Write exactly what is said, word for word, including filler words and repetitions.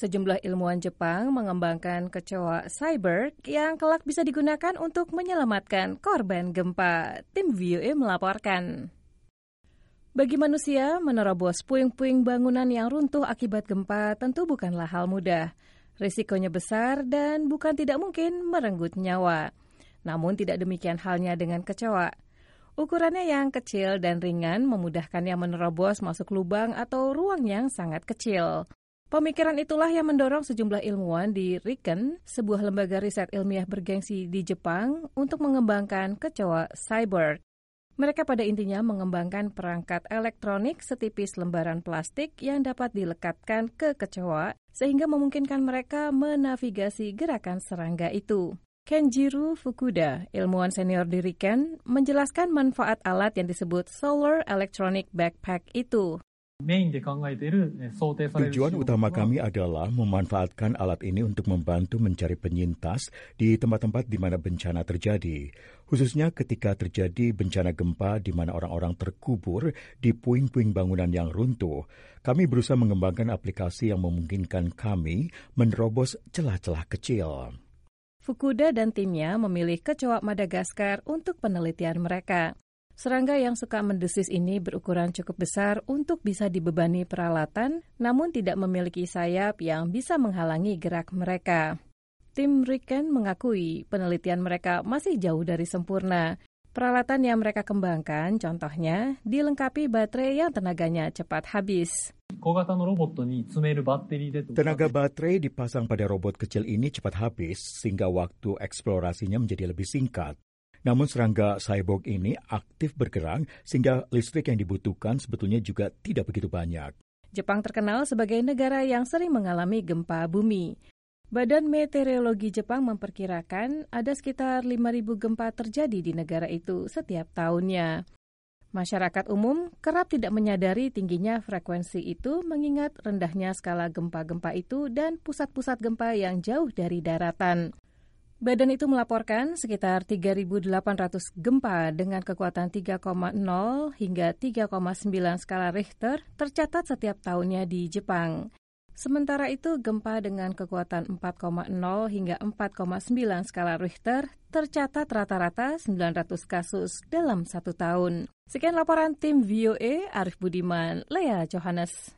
Sejumlah ilmuwan Jepang mengembangkan kecoa cyber yang kelak bisa digunakan untuk menyelamatkan korban gempa. Tim V O A melaporkan. Bagi manusia, menerobos puing-puing bangunan yang runtuh akibat gempa tentu bukanlah hal mudah. Risikonya besar dan bukan tidak mungkin merenggut nyawa. Namun tidak demikian halnya dengan kecoa. Ukurannya yang kecil dan ringan memudahkannya menerobos masuk lubang atau ruang yang sangat kecil. Pemikiran itulah yang mendorong sejumlah ilmuwan di Riken, sebuah lembaga riset ilmiah bergengsi di Jepang, untuk mengembangkan kecoa cyber. Mereka pada intinya mengembangkan perangkat elektronik setipis lembaran plastik yang dapat dilekatkan ke kecoa, sehingga memungkinkan mereka menavigasi gerakan serangga itu. Kenjiro Fukuda, ilmuwan senior di Riken, menjelaskan manfaat alat yang disebut Solar Electronic Backpack itu. Tujuan utama kami adalah memanfaatkan alat ini untuk membantu mencari penyintas di tempat-tempat di mana bencana terjadi, khususnya ketika terjadi bencana gempa di mana orang-orang terkubur di puing-puing bangunan yang runtuh. Kami berusaha mengembangkan aplikasi yang memungkinkan kami menerobos celah-celah kecil. Fukuda dan timnya memilih kecoa Madagaskar untuk penelitian mereka. Serangga yang suka mendesis ini berukuran cukup besar untuk bisa dibebani peralatan, namun tidak memiliki sayap yang bisa menghalangi gerak mereka. Tim Riken mengakui penelitian mereka masih jauh dari sempurna. Peralatan yang mereka kembangkan, contohnya, dilengkapi baterai yang tenaganya cepat habis. Tenaga baterai dipasang pada robot kecil ini cepat habis, sehingga waktu eksplorasinya menjadi lebih singkat. Namun serangga cyborg ini aktif bergerak sehingga listrik yang dibutuhkan sebetulnya juga tidak begitu banyak. Jepang terkenal sebagai negara yang sering mengalami gempa bumi. Badan Meteorologi Jepang memperkirakan ada sekitar lima ribu gempa terjadi di negara itu setiap tahunnya. Masyarakat umum kerap tidak menyadari tingginya frekuensi itu mengingat rendahnya skala gempa-gempa itu dan pusat-pusat gempa yang jauh dari daratan. Badan itu melaporkan sekitar tiga ribu delapan ratus gempa dengan kekuatan tiga koma nol hingga tiga koma sembilan skala Richter tercatat setiap tahunnya di Jepang. Sementara itu, gempa dengan kekuatan empat koma nol hingga empat koma sembilan skala Richter tercatat rata-rata sembilan ratus kasus dalam satu tahun. Sekian laporan tim V O A, Arif Budiman, Lea Johannes.